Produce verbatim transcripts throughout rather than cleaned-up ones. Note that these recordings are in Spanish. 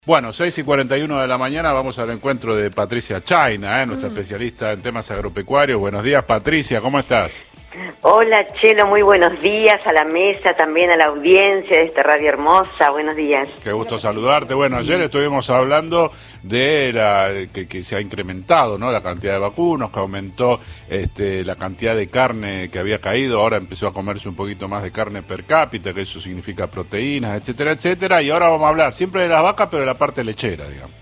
Bueno, seis y cuarenta y uno de la mañana vamos al encuentro de Patricia Chayna, ¿eh? nuestra mm. especialista en temas agropecuarios. Buenos días, Patricia, ¿cómo estás? Hola, Chelo, muy buenos días a la mesa, también a la audiencia de esta radio hermosa. Buenos días. Qué gusto saludarte. Bueno, ayer estuvimos hablando de la que, que se ha incrementado, ¿no? La cantidad de vacunos, que aumentó este, la cantidad de carne que había caído, ahora empezó a comerse un poquito más de carne per cápita, que eso significa proteínas, etcétera, etcétera. Y ahora vamos a hablar siempre de las vacas, pero de la parte lechera, digamos.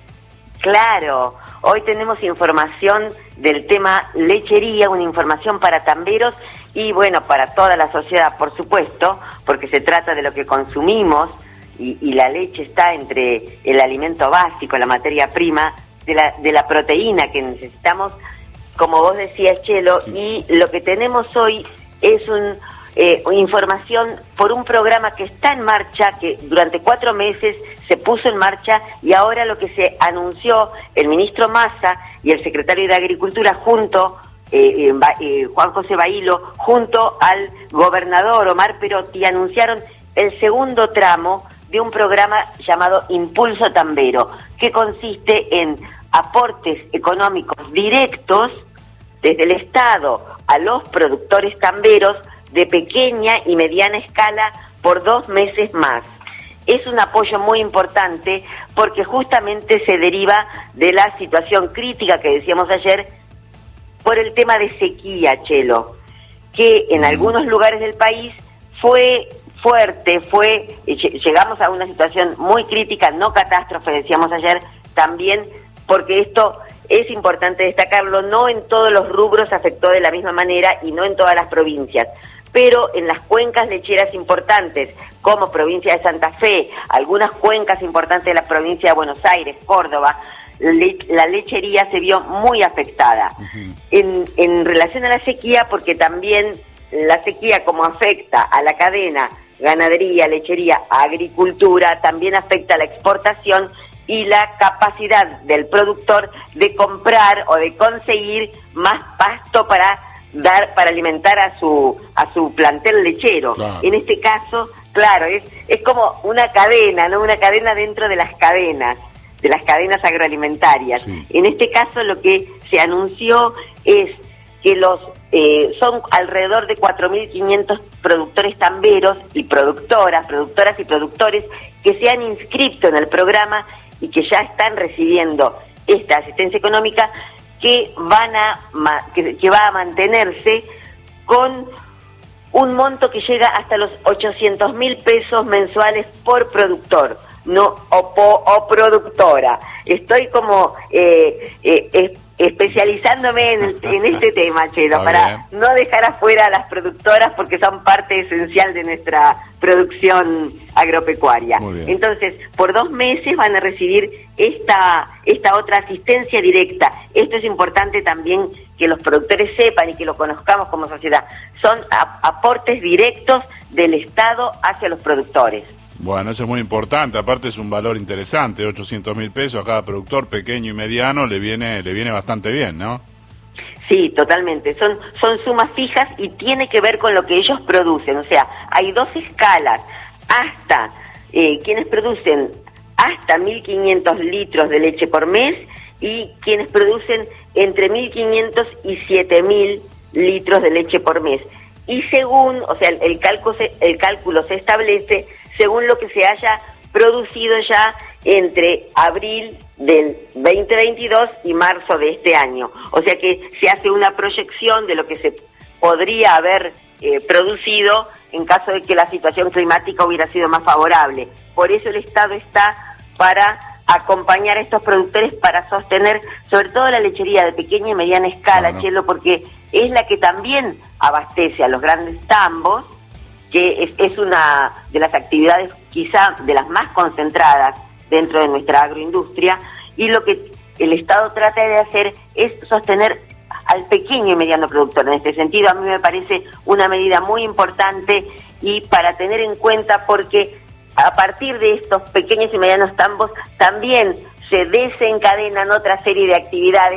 Claro, hoy tenemos información del tema lechería, una información para tamberos y bueno, para toda la sociedad, por supuesto, porque se trata de lo que consumimos y, y la leche está entre el alimento básico, la materia prima, de la, de la proteína que necesitamos, como vos decías, Chelo, y lo que tenemos hoy es un... Eh, información por un programa que está en marcha, que durante cuatro meses se puso en marcha y ahora lo que se anunció el ministro Massa y el secretario de Agricultura junto, eh, eh, Juan José Bailo, junto al gobernador Omar Perotti, anunciaron el segundo tramo de un programa llamado Impulso Tambero, que consiste en aportes económicos directos desde el Estado a los productores tamberos de pequeña y mediana escala por dos meses más. Es un apoyo muy importante porque justamente se deriva de la situación crítica que decíamos ayer por el tema de sequía, Chelo, que en algunos lugares del país fue fuerte, fue llegamos a una situación muy crítica, no catástrofe, decíamos ayer, también porque esto es importante destacarlo, no en todos los rubros afectó de la misma manera y no en todas las provincias, pero en las cuencas lecheras importantes, como provincia de Santa Fe, algunas cuencas importantes de la provincia de Buenos Aires, Córdoba, le, la lechería se vio muy afectada. Uh-huh. en, en relación a la sequía, porque también la sequía, como afecta a la cadena, ganadería, lechería, agricultura, también afecta a la exportación y la capacidad del productor de comprar o de conseguir más pasto para dar para alimentar a su a su plantel lechero. Claro. En este caso, claro, es es como una cadena, ¿no? Una cadena dentro de las cadenas, de las cadenas agroalimentarias. Sí. En este caso lo que se anunció es que los eh, son alrededor de cuatro mil quinientos productores tamberos y productoras, productoras y productores que se han inscrito en el programa y que ya están recibiendo esta asistencia económica que van a que, que va a mantenerse con un monto que llega hasta los ochocientos mil pesos mensuales por productor, no o, po, o productora. Estoy como eh, eh, eh, especializándome en, el, en este tema, Chelo, para no dejar afuera a las productoras porque son parte esencial de nuestra producción agropecuaria. Entonces, por dos meses van a recibir esta esta otra asistencia directa. Esto es importante también que los productores sepan y que lo conozcamos como sociedad. Son a, aportes directos del Estado hacia los productores. Bueno, eso es muy importante, aparte es un valor interesante, ochocientos mil pesos a cada productor pequeño y mediano le viene le viene bastante bien, ¿no? Sí, totalmente, son son sumas fijas y tiene que ver con lo que ellos producen, o sea, hay dos escalas, hasta eh, quienes producen hasta mil quinientos litros de leche por mes y quienes producen entre mil quinientos y siete mil litros de leche por mes. Y según, o sea, el, el, cálculo se, el cálculo se establece según lo que se haya producido ya entre abril del veinte veintidós y marzo de este año. O sea que se hace una proyección de lo que se podría haber eh, producido en caso de que la situación climática hubiera sido más favorable. Por eso el Estado está para acompañar a estos productores para sostener sobre todo la lechería de pequeña y mediana escala, bueno. Chelo, porque es la que también abastece a los grandes tambos, que es, es una de las actividades quizá de las más concentradas dentro de nuestra agroindustria, y lo que el Estado trata de hacer es sostener al pequeño y mediano productor. En este sentido, a mí me parece una medida muy importante y para tener en cuenta porque a partir de estos pequeños y medianos tambos también se desencadenan otra serie de actividades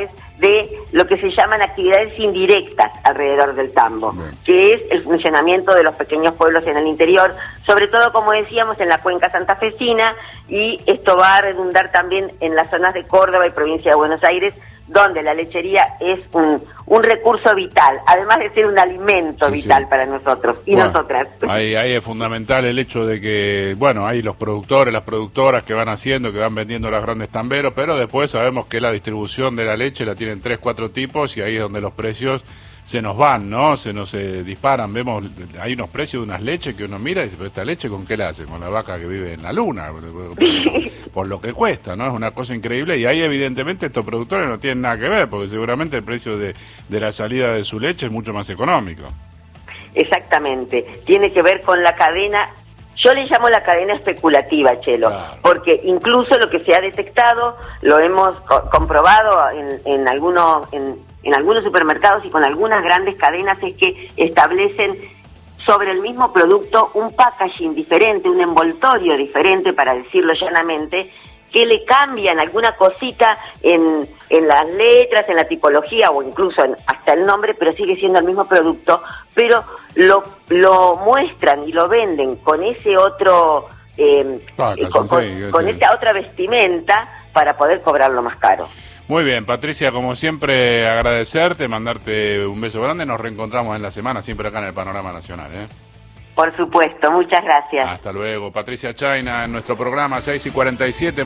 de lo que se llaman actividades indirectas alrededor del tambo, bien, que es el funcionamiento de los pequeños pueblos en el interior, sobre todo, como decíamos, en la cuenca santafesina, y esto va a redundar también en las zonas de Córdoba y provincia de Buenos Aires, donde la lechería es un, un recurso vital, además de ser un alimento sí, vital sí. para nosotros y bueno, nosotras. Ahí, ahí es fundamental el hecho de que, bueno, hay los productores, las productoras que van haciendo, que van vendiendo los grandes tamberos, pero después sabemos que la distribución de la leche la tienen tres, cuatro tipos, y ahí es donde los precios se nos van, ¿no? Se nos eh, disparan. Vemos, hay unos precios de unas leches que uno mira y dice, pero esta leche, ¿con qué la hace? Con la vaca que vive en la luna, por, por lo que cuesta, ¿no? Es una cosa increíble, y ahí evidentemente estos productores no tienen nada que ver, porque seguramente el precio de, de la salida de su leche es mucho más económico. Exactamente, tiene que ver con la cadena. Yo le llamo la cadena especulativa, Chelo, claro, porque incluso lo que se ha detectado, lo hemos co comprobado en, en algunos en, en algunos supermercados y con algunas grandes cadenas, es que establecen sobre el mismo producto un packaging diferente, un envoltorio diferente, para decirlo llanamente, que le cambian alguna cosita en, en las letras, en la tipología o incluso en, hasta el nombre, pero sigue siendo el mismo producto, pero lo, lo muestran y lo venden con ese otro, eh, ah, con, con, sí, con sí. esa otra vestimenta para poder cobrarlo más caro. Muy bien, Patricia, como siempre, agradecerte, mandarte un beso grande. Nos reencontramos en la semana, siempre acá en el Panorama Nacional, ¿eh? Por supuesto, muchas gracias. Hasta luego. Patricia Chayna en nuestro programa seis y cuarenta y siete.